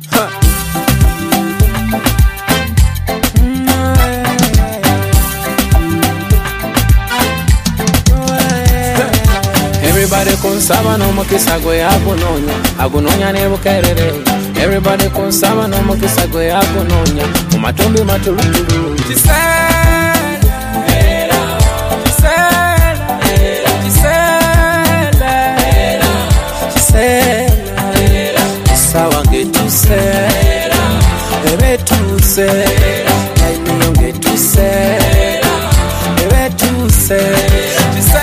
Everybody kunsaba no mukisa gwe agunonya ne bukerere. Everybody kunsaba no mukisa gwe agunonya mu matumbi matulutulu. Sawange tusera, ebe tusera, aimiyonge tusera, ebe tusera.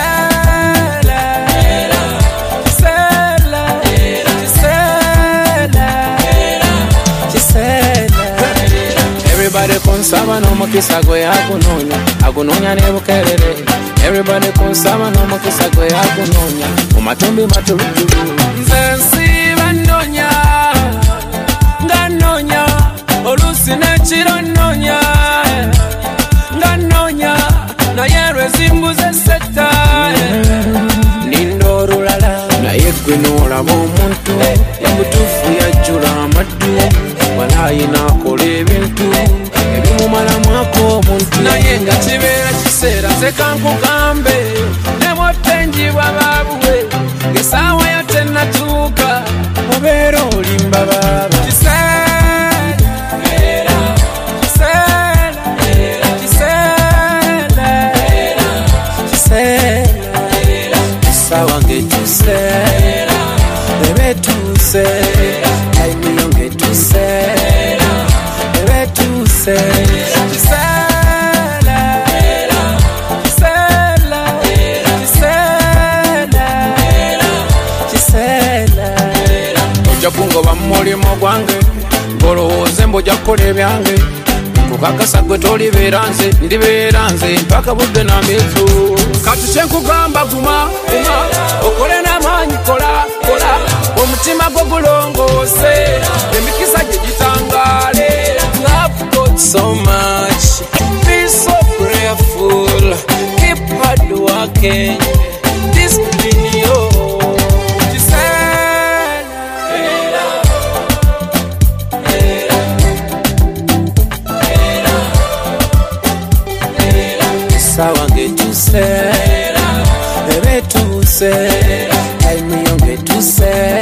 Everybody kunsaba no mukisa gwe agunonya ne bukerere. Everybody kunsaba no mukisa gwe agunonya mu matumbi matulutulu. Nze banonya nganonya olusi nekiro nonya nganonya naye lwezimbuze setta nindo olulala naye gwe n'olaba omuntu emutuufu yajjula amaddu walayi n'akola ebintu ebimumalamu omuntu naye nga kibeera kiseera nze kankugambe ne bw'ottenjibwa baabuwe ng'essaawa yo tennatuuka obeera olimba baaba. Sawange tusera, ebe tusera, aimiyonge tusera, ebe tusera. Ojakungoba mulimo gwange, ngolowooze mboja kukola ebyange. Kukakasa gwe tolibeera nze, ndibeera nze mpaka budde na mizu. Kati kyenkugamba guma, okole n'amaanyi kola, omutima gwo gulongoose, emikisa gye gitangaale. I've got so much, be so prayerful, keep hard working, discipline yo. Sawange tusera, ebe tusera, aimiyonge tusera.